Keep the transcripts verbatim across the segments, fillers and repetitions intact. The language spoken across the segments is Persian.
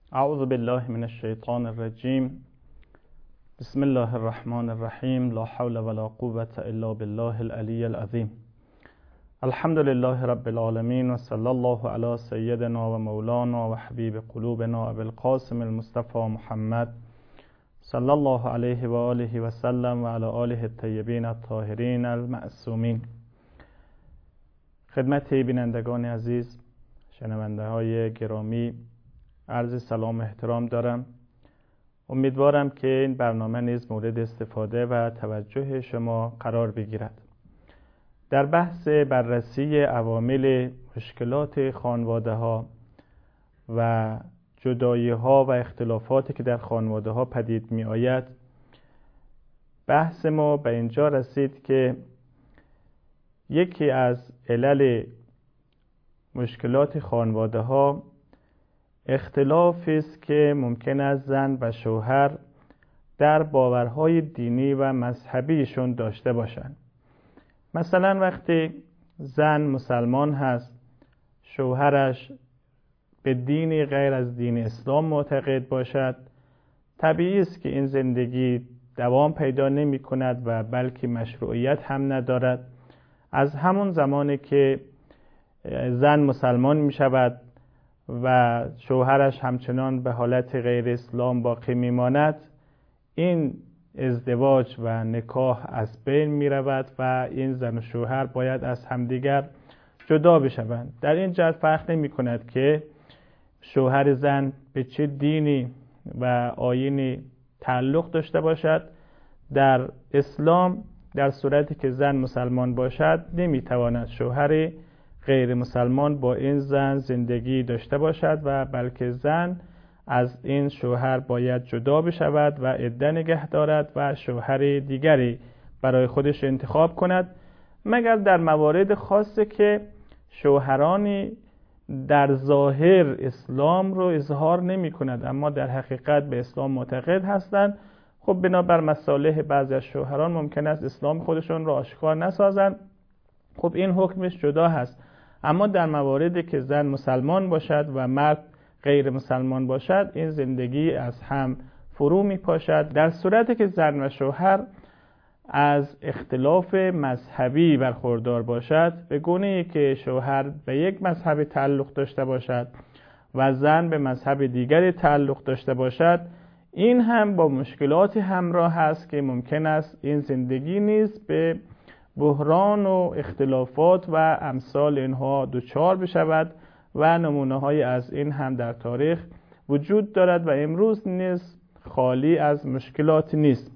اعوذ بالله من الشیطان الرجیم. بسم الله الرحمن الرحیم. لا حول ولا قوة الا بالله العلی العظیم. الحمد لله رب العالمین و صلی الله علی سیدنا و مولانا و حبیب قلوبنا ابی القاسم المصطفى محمد صلی الله علیه و آله و سلم و علی آله الطیبین الطاهرین المعصومین. خدمت بینندگان عزیز، شنونده های گرامی، عرض سلام و احترام دارم. امیدوارم که این برنامه نیز مورد استفاده و توجه شما قرار بگیرد. در بحث بررسی عوامل مشکلات خانواده ها و جدایی ها و اختلافاتی که در خانواده ها پدید می آید، بحث ما به اینجا رسید که یکی از علل مشکلات خانواده ها اختلافی است که ممکن است زن و شوهر در باورهای دینی و مذهبیشون داشته باشند. مثلا وقتی زن مسلمان هست، شوهرش به دینی غیر از دین اسلام معتقد باشد، طبیعی است که این زندگی دوام پیدا نمی کند و بلکه مشروعیت هم ندارد. از همون زمانی که زن مسلمان می شود و شوهرش همچنان به حالت غیر اسلام باقی می ماند، این ازدواج و نکاح از بین می رود و این زن و شوهر باید از همدیگر جدا بشوند. در این جهت فرق نمی کند که شوهر زن به چه دینی و آیینی تعلق داشته باشد. در اسلام در صورتی که زن مسلمان باشد نمی تواند شوهر غیر مسلمان با این زن زندگی داشته باشد و بلکه زن از این شوهر باید جدا بشود و عده نگه دارد و شوهر دیگری برای خودش انتخاب کند، مگر در موارد خاصی که شوهرانی در ظاهر اسلام رو اظهار نمی کند اما در حقیقت به اسلام معتقد هستند. خب بنابر مصالح بعضی از شوهران ممکن است اسلام خودشون رو آشکار نسازند، خب این حکمش جدا هست. اما در مواردی که زن مسلمان باشد و مرد غیر مسلمان باشد، این زندگی از هم فرو می پاشد. در صورتی که زن و شوهر از اختلاف مذهبی برخوردار باشد، به گونه‌ای که شوهر به یک مذهب تعلق داشته باشد و زن به مذهب دیگری تعلق داشته باشد، این هم با مشکلاتی همراه است که ممکن است این زندگی نیز به بحران و اختلافات و امثال اینها دچار بشود و نمونه های از این هم در تاریخ وجود دارد و امروز نیز خالی از مشکلات نیست.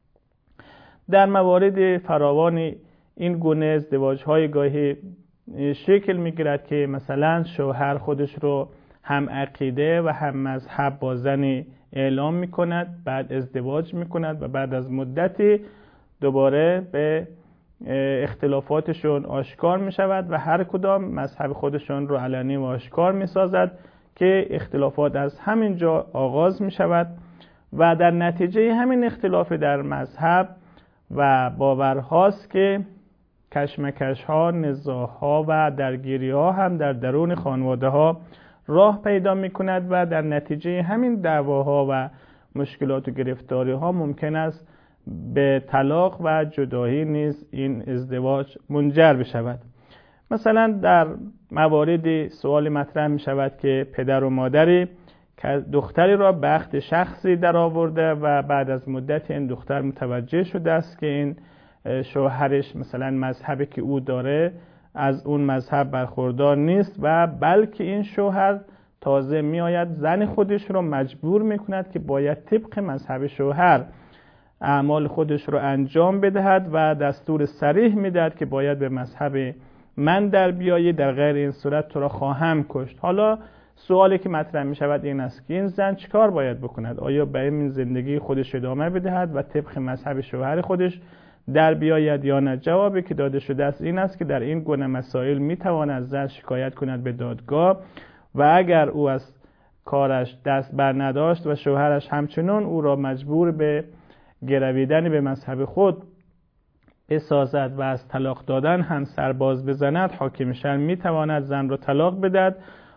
در موارد فراوانی این گونه ازدواج های گاهی شکل میگیرد که مثلا شوهر خودش رو هم عقیده و هم مذهب با زنی اعلام میکند، بعد ازدواج میکند و بعد از مدتی دوباره به اختلافاتشون آشکار می شود و هر کدام مذهب خودشون رو علنی و آشکار می سازد که اختلافات از همین جا آغاز می شود و در نتیجه همین اختلاف در مذهب و باورهاست که کشمکش ها، نزاع ها و درگیری ها هم در درون خانواده ها راه پیدا می کند و در نتیجه همین دعواها و مشکلات و گرفتاری ها ممکن است به طلاق و جدایی نیز این ازدواج منجر بشود. مثلا در مواردی سوال مطرح می شود که پدر و مادری که دختری را به عقد شخصی در آورده و بعد از مدت این دختر متوجه شده است که این شوهرش مثلا مذهبی که او داره از اون مذهب برخوردار نیست و بلکه این شوهر تازه می آید زن خودش را مجبور می کند که باید طبق مذهب شوهر اعمال خودش رو انجام بدهد و دستور صریح میدهد که باید به مذهب من در بیایی، در غیر این صورت تو را خواهم کشت. حالا سوالی که مطرح می شود این است که این زن چیکار باید بکند؟ آیا به این زندگی خودش ادامه بدهد و طبق مذهب شوهر خودش در بیاید یا نه؟ جوابی که داده شده است این است که در این گونه مسائل می تواند زن شکایت کند به دادگاه و اگر او از کارش دست بر نداشت و شوهرش همچنان او را مجبور به گرویدن به مذهب خود بسازد و از طلاق دادن هم سرباز بزند، حاکم شرع می تواند زن را طلاق بدهد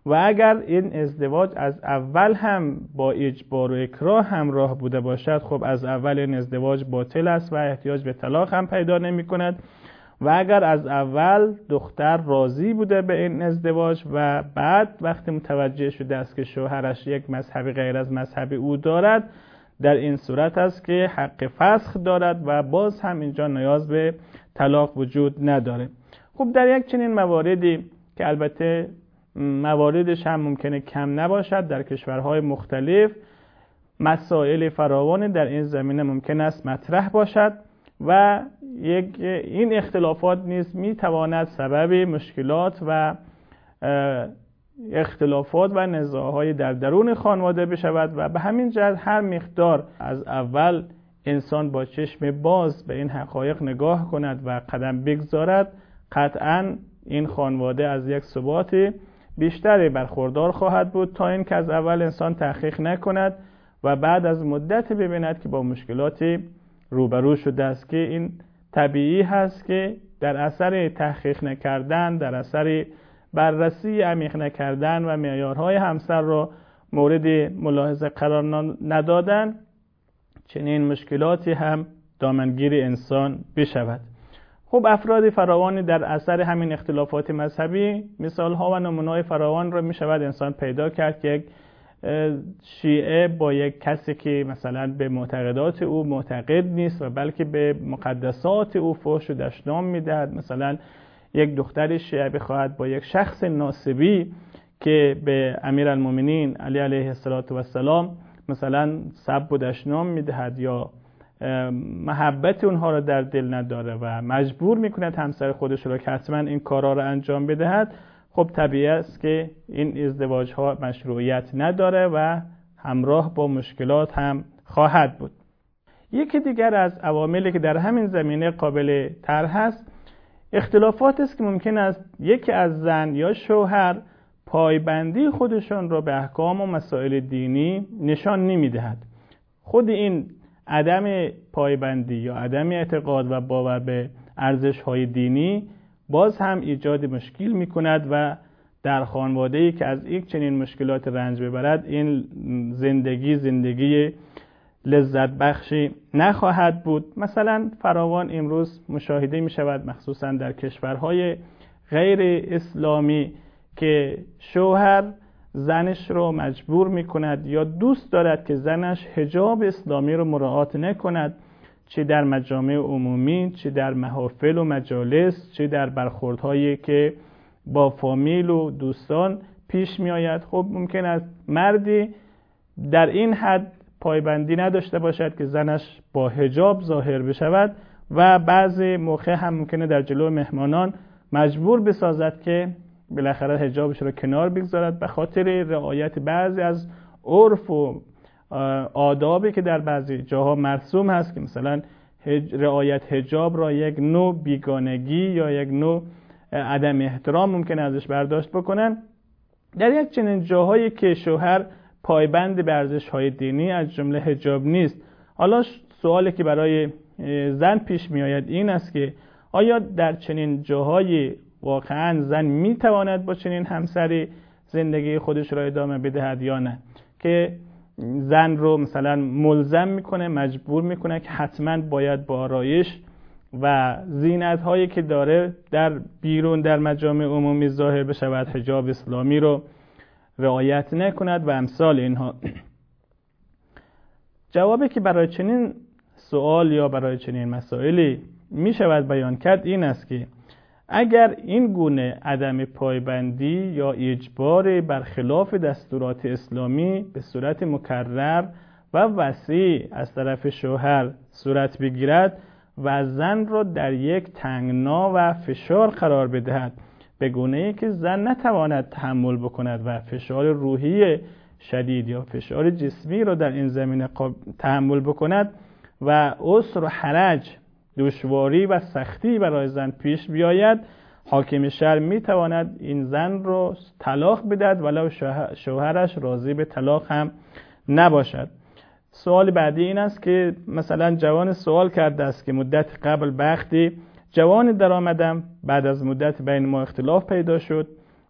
و اگر این ازدواج از اول هم با اجبار و اکراه همراه بوده باشد، خب از اول این ازدواج باطل است و احتیاج به طلاق هم پیدا نمی کند. و اگر از اول دختر راضی بوده به این ازدواج و بعد وقتی متوجه شده است که شوهرش یک مذهبی غیر از مذهب او دارد، در این صورت است که حق فسخ دارد و باز هم اینجا نیاز به طلاق وجود نداره. خب در یک چنین مواردی که البته مواردش هم ممکنه کم نباشد، در کشورهای مختلف مسائل فراوان در این زمینه ممکن است مطرح باشد و یک این اختلافات نیز میتواند سبب مشکلات و اختلافات و نزاع‌های در درون خانواده بشود و به همین جهت هر مقدار از اول انسان با چشم باز به این حقایق نگاه کند و قدم بگذارد، قطعاً این خانواده از یک ثبات بیشتری برخوردار خواهد بود تا اینکه از اول انسان تحقیق نکند و بعد از مدت ببیند که با مشکلاتی روبرو شده است که این طبیعی هست که در اثر تحقیق نکردن، در اثر بررسی عمیق نکردن و معیارهای همسر را مورد ملاحظه قرار ندادن، چنین مشکلاتی هم دامنگیر انسان بشود. خب افراد فراوانی در اثر همین اختلافات مذهبی مثالها و نمونه‌های فراوان را می شود انسان پیدا کرد که یک شیعه با یک کسی که مثلا به معتقدات او معتقد نیست و بلکه به مقدسات او فحش و دشنام میدهد، مثلا یک دختر شیعه بخواهد با یک شخص ناصبی که به امیرالمومنین علی علیه السلام مثلا سب و دشنام میدهد یا محبت اونها را در دل نداره و مجبور میکند همسر خودش را که حتما این کارا را انجام بدهد، خب طبیعی است که این ازدواج ها مشروعیت نداره و همراه با مشکلات هم خواهد بود. یکی دیگر از عواملی که در همین زمینه قابل طرح است، اختلافات است که ممکن است یکی از زن یا شوهر پایبندی خودشان را به احکام و مسائل دینی نشان نمیدهد. خود این عدم پایبندی یا عدم اعتقاد و باور به ارزش‌های دینی باز هم ایجاد مشکل می‌کند و در خانواده‌ای که از یک چنین مشکلات رنج ببرد، این زندگی زندگی لذت بخشی نخواهد بود. مثلا فراوان امروز مشاهده می‌شود مخصوصاً در کشورهای غیر اسلامی که شوهر زنش رو مجبور می‌کند یا دوست دارد که زنش حجاب اسلامی رو مراعات نکند، چه در مجامع عمومی، چه در محافل و مجالس، چه در برخوردهایی که با فامیل و دوستان پیش می آید. خب ممکن است مردی در این حد پایبندی نداشته باشد که زنش با حجاب ظاهر بشود و بعضی موقع هم ممکنه در جلو مهمانان مجبور بسازد که بالاخره حجابش رو کنار بگذارد به خاطر رعایت بعضی از عرف و آدابی که در بعضی جاها مرسوم هست که مثلا رعایت حجاب را یک نوع بیگانگی یا یک نوع عدم احترام ممکن ازش برداشت بکنن. در یک چنین جاهایی که شوهر پایبند به ارزش‌های دینی از جمله حجاب نیست، حالا سوالی که برای زن پیش می آید این است که آیا در چنین جاهایی واقعا زن می تواند با چنین همسری زندگی خودش را ادامه بدهد یا نه، که زن رو مثلا ملزم میکنه، مجبور میکنه که حتما باید با آرایش و زینت هایی که داره در بیرون در مجامع عمومی ظاهر بشود، حجاب اسلامی رو رعایت نکند و امثال اینها. جوابی که برای چنین سوال یا برای چنین مسائلی میشود بیان کرد این است که اگر این گونه عدم پایبندی یا اجبار برخلاف دستورات اسلامی به صورت مکرر و وسیع از طرف شوهر صورت بگیرد و زن را در یک تنگنا و فشار قرار بدهد به گونه‌ای که زن نتواند تحمل بکند و فشار روحی شدید یا فشار جسمی را در این زمینه تحمل بکند و عسر و حرج، دشواری و سختی برای زن پیش بیاید، حاکم شرع می تواند این زن رو طلاق بدهد ولو شوهرش راضی به طلاق هم نباشد. سوال بعدی این است که مثلا جوان سوال کرده است که مدت قبل وقتی جوانی در آمدم، بعد از مدت بین ما اختلاف پیدا شد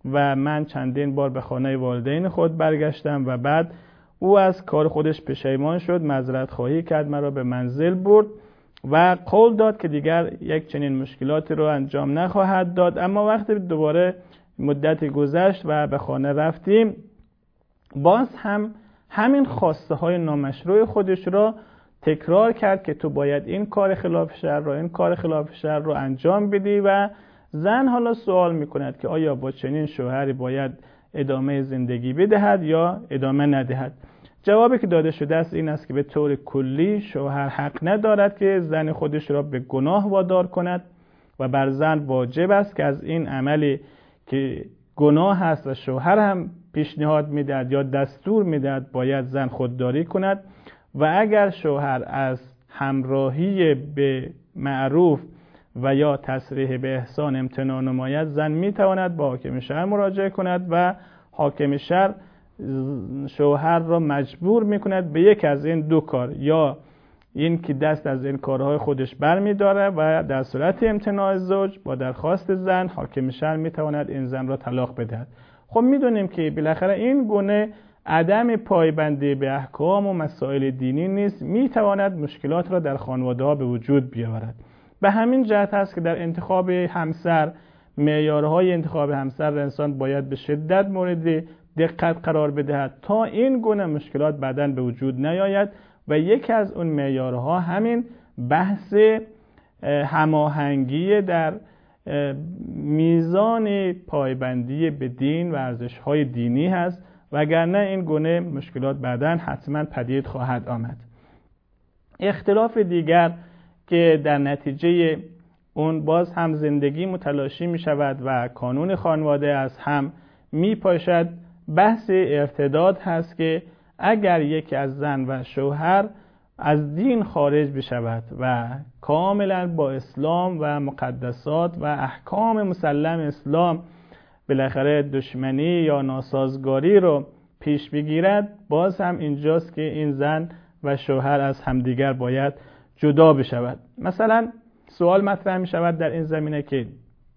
و من چندین بار به خانه والدین خود برگشتم و بعد او از کار خودش پشیمان شد، معذرت خواهی کرد، مرا به منزل برد و قول داد که دیگر یک چنین مشکلاتی رو انجام نخواهد داد. اما وقتی دوباره مدتی گذشت و به خانه رفتیم، باز هم همین خواسته های نامشروع خودش را تکرار کرد که تو باید این کار خلاف شرع رو این کار خلاف شرع رو انجام بدی و زن حالا سوال میکند که آیا با چنین شوهری باید ادامه زندگی بدهد یا ادامه ندهد. جوابی که داده شده است این است که به طور کلی شوهر حق ندارد که زن خودش را به گناه وادار کند و بر زن واجب است که از این عملی که گناه است و شوهر هم پیشنهاد میدهد یا دستور میدهد باید زن خودداری کند و اگر شوهر از همراهی به معروف و یا تصریح به احسان امتناع نماید، زن میتواند با حاکم شهر مراجعه کند و حاکم شهر شوهر را مجبور میکند به یک از این دو کار، یا این که دست از این کارهای خودش برمیداره و در صورت امتناع زوج با درخواست زن حاکم شهر میتواند این زن را طلاق بدهد. خب میدونیم که بالاخره این گونه عدم پایبندی به احکام و مسائل دینی نیست، میتواند مشکلات را در خانواده ها به وجود بیاورد. به همین جهت است که در انتخاب همسر معیارهای انتخاب همسر انسان باید به شدت مورد دقت قرار بدهد تا این گونه مشکلات بعداً به وجود نیاید و یکی از اون معیارها همین بحث هماهنگی در میزان پایبندی به دین و ارزش‌های دینی هست، وگرنه این گونه مشکلات بعداً حتما پدید خواهد آمد. اختلاف دیگر که در نتیجه اون باز هم زندگی متلاشی می شود و کانون خانواده از هم می پاشد، بحث ارتداد هست که اگر یکی از زن و شوهر از دین خارج بشود و کاملا با اسلام و مقدسات و احکام مسلم اسلام بالاخره دشمنی یا ناسازگاری رو پیش بگیرد، باز هم اینجاست که این زن و شوهر از همدیگر باید جدا بشود. مثلا سوال مطرح می شود در این زمینه که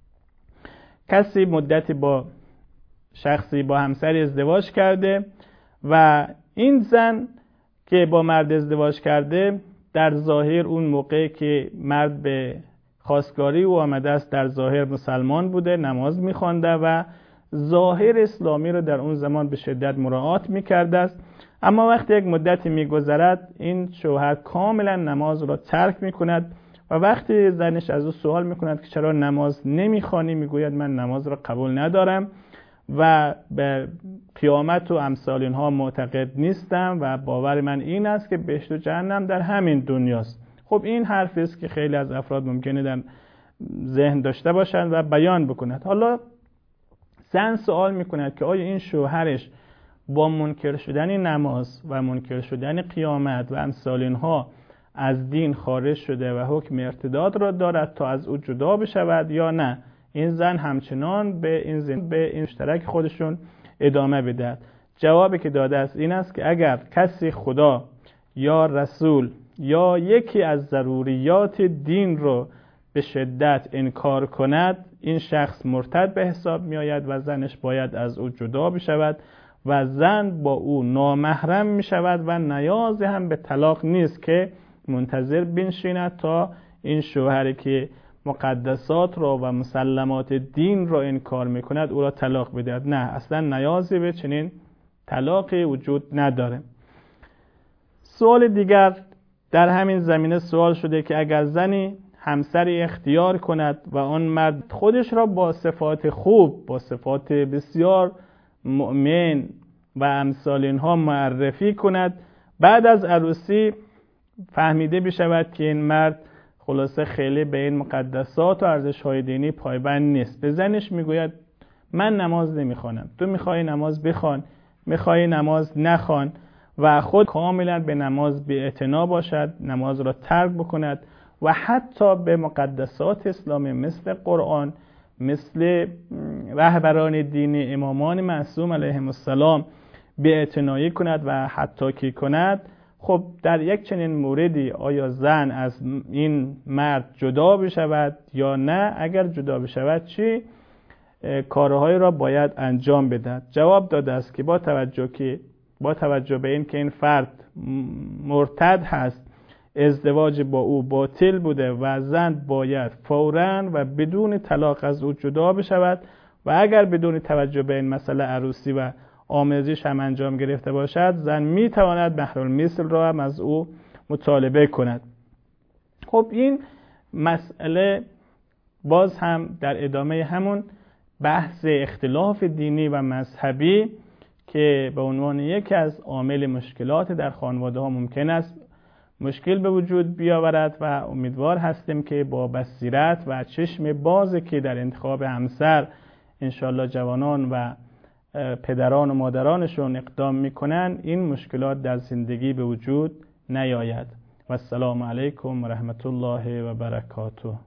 کسی مدتی با شخصی با همسری ازدواج کرده و این زن که با مرد ازدواج کرده در ظاهر اون موقع که مرد به خواستگاری او آمده است در ظاهر مسلمان بوده، نماز می‌خوانده و ظاهر اسلامی رو در اون زمان به شدت مراعات می‌کرده است. اما وقتی یک مدتی می‌گذرد این شوهر کاملا نماز را ترک می‌کند و وقتی زنش از او سوال می‌کند که چرا نماز نمی‌خوانی، می‌گوید من نماز را قبول ندارم و به قیامت و امثال اینها معتقد نیستم و باور من این است که بهشت و جهنم در همین دنیاست. خب این حرفی است که خیلی از افراد ممکنه در ذهن داشته باشند و بیان بکنند. حالا زن سوال میکند که آیا این شوهرش با منکر شدن نماز و منکر شدن قیامت و امثال اینها از دین خارج شده و حکم ارتداد را دارد تا از او جدا بشود یا نه؟ این زن همچنان به این زن به این مشترک خودشون ادامه بدهد. جوابی که داده است این است که اگر کسی خدا یا رسول یا یکی از ضروریات دین رو به شدت انکار کند، این شخص مرتد به حساب می آید و زنش باید از او جدا بشود و زن با او نامحرم می شود و نیازی هم به طلاق نیست که منتظر بنشیند تا این شوهری که مقدسات را و مسلمات دین را انکار میکند او را طلاق بدهد. نه، اصلا نیازی به چنین طلاقی وجود نداره. سوال دیگر در همین زمینه سوال شده که اگر زنی همسری اختیار کند و آن مرد خودش را با صفات خوب، با صفات بسیار مؤمن و امثال اینها معرفی کند، بعد از عروسی فهمیده بشود که این مرد خلاصه خیلی به این مقدسات و ارزش‌های دینی پایبند نیست، به زنش میگوید من نماز نمیخوانم، تو میخوای نماز بخوان، میخوای نماز نخوان و خود کاملا به نماز بی‌اعتنا باشد، نماز را ترک بکند و حتی به مقدسات اسلامی مثل قرآن، مثل رهبران دینی امامان معصوم علیهم السلام بی‌اعتنایی کند و حتی کی کند. خب در یک چنین موردی آیا زن از این مرد جدا بشود یا نه؟ اگر جدا بشود چی کارهایی را باید انجام بدهد. جواب داده است که با توجه که با توجه به این که این فرد مرتد هست، ازدواج با او باطل بوده و زن باید فوراً و بدون طلاق از او جدا بشود و اگر بدون توجه به این مسئله عروسی و آمیزش هم انجام گرفته باشد، زن میتواند مهر المثل را هم از او مطالبه کند. خب این مسئله باز هم در ادامه همون بحث اختلاف دینی و مذهبی که به عنوان یکی از عامل مشکلات در خانواده ها ممکن است مشکل به وجود بیاورد و امیدوار هستیم که با بصیرت و چشم بازی که در انتخاب همسر انشالله جوانان و پدران و مادرانشون اقدام میکنن این مشکلات در زندگی به وجود نیاید. و السلام علیکم و رحمت الله و برکاته.